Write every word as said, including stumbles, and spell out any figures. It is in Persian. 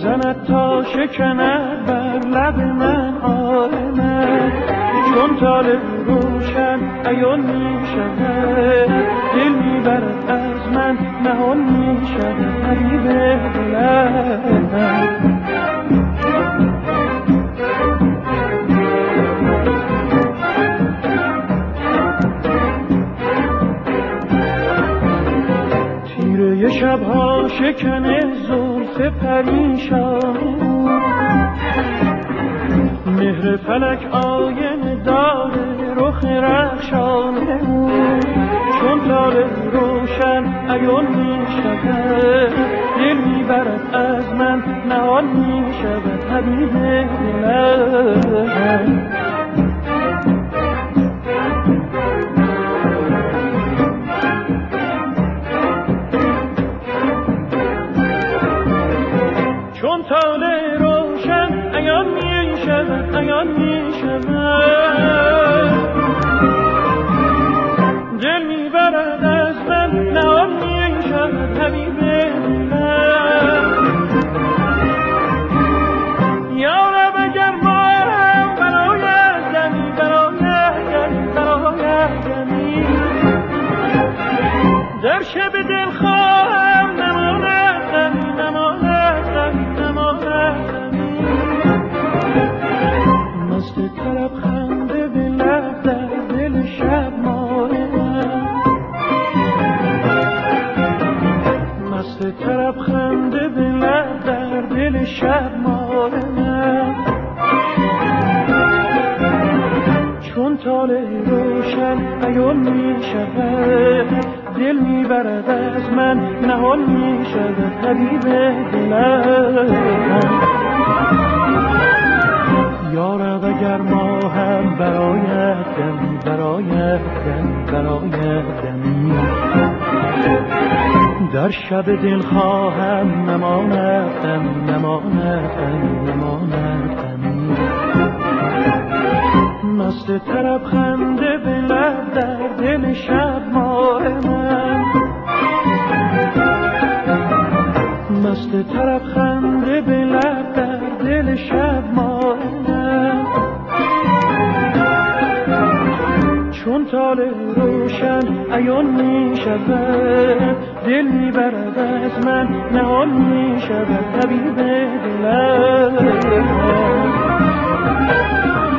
بزند تا شکند بر لب من آه من، چون طالع روشن عیان می شود، دل می برد از من نهان می شود حبیب دلم. تیره شبها شکن زلف پریشان، مهر فلک آینه داره رخ رخشانه، چون طالع روشن عیان می شود، دل می برد از من نهان می شود حبیب دلم. چون طالع روشن عیان می شود عیان می شود، دل می برد از من نهان می شود حبیب دلم. یا رب اگر ما هم برایت دمی برایت دمی برایت دمی، در شب دل خواهم نماند دمی نماند دمی نماند دمی، مست طرب خنده به لب در دل شب مانم، مست طرب خنده به لب در دل شب مانم، چون طالع روشن عیان می شود، دل می برد از من نهان می شود حبیب دلم. یا رب اگر ما هم برایت دمی برایت دمی برایت دمی، در شب دل خواهم نماند دمی نماند دمی نماند دمی، مست طرب خنده به لب در دل شب ماه من، مست طرب خنده به لب در دل شب ماه من، چون طالع روشن عیان می شود، دل می برد از من نهان می شود حبیب دلم.